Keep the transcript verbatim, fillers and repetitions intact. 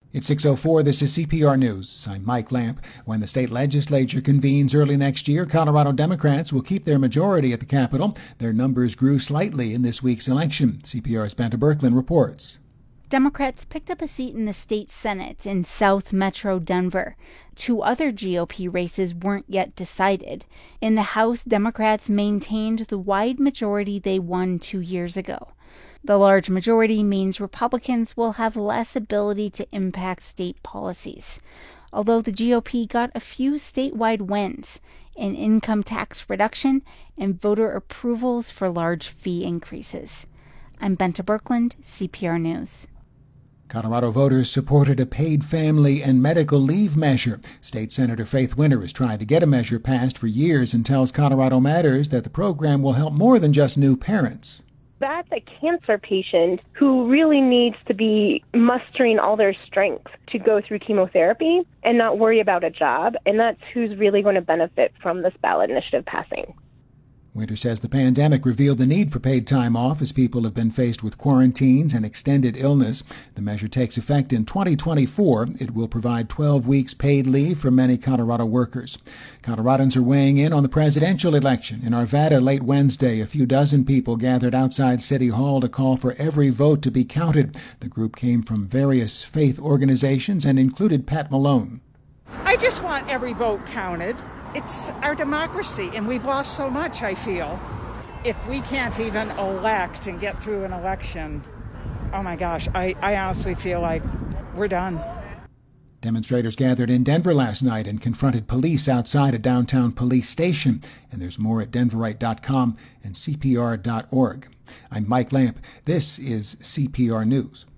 It's six oh four. This is C P R News. I'm Mike Lamp. When the state legislature convenes early next year, Colorado Democrats will keep their majority at the Capitol. Their numbers grew slightly in this week's election. C P R's Benta Berkland reports. Democrats picked up a seat in the state Senate in South Metro Denver. Two other G O P races weren't yet decided. In the House, Democrats maintained the wide majority they won two years ago. The large majority means Republicans will have less ability to impact state policies, although the G O P got a few statewide wins in income tax reduction and voter approvals for large fee increases. I'm Benta Berkland, C P R News. Colorado voters supported a paid family and medical leave measure. State Senator Faith Winter has tried to get a measure passed for years and tells Colorado Matters that the program will help more than just new parents. That's a cancer patient who really needs to be mustering all their strength to go through chemotherapy and not worry about a job, and that's who's really going to benefit from this ballot initiative passing. Winter says the pandemic revealed the need for paid time off as people have been faced with quarantines and extended illness. The measure takes effect in twenty twenty-four. It will provide twelve weeks paid leave for many Colorado workers. Coloradans are weighing in on the presidential election. In Arvada late Wednesday, a few dozen people gathered outside City Hall to call for every vote to be counted. The group came from various faith organizations and included Pat Malone. I just want every vote counted. It's our democracy, and we've lost so much, I feel. If we can't even elect and get through an election, oh my gosh, I, I honestly feel like we're done. Demonstrators gathered in Denver last night and confronted police outside a downtown police station. And there's more at denverite dot com and C P R dot org. I'm Mike Lamp. This is C P R News.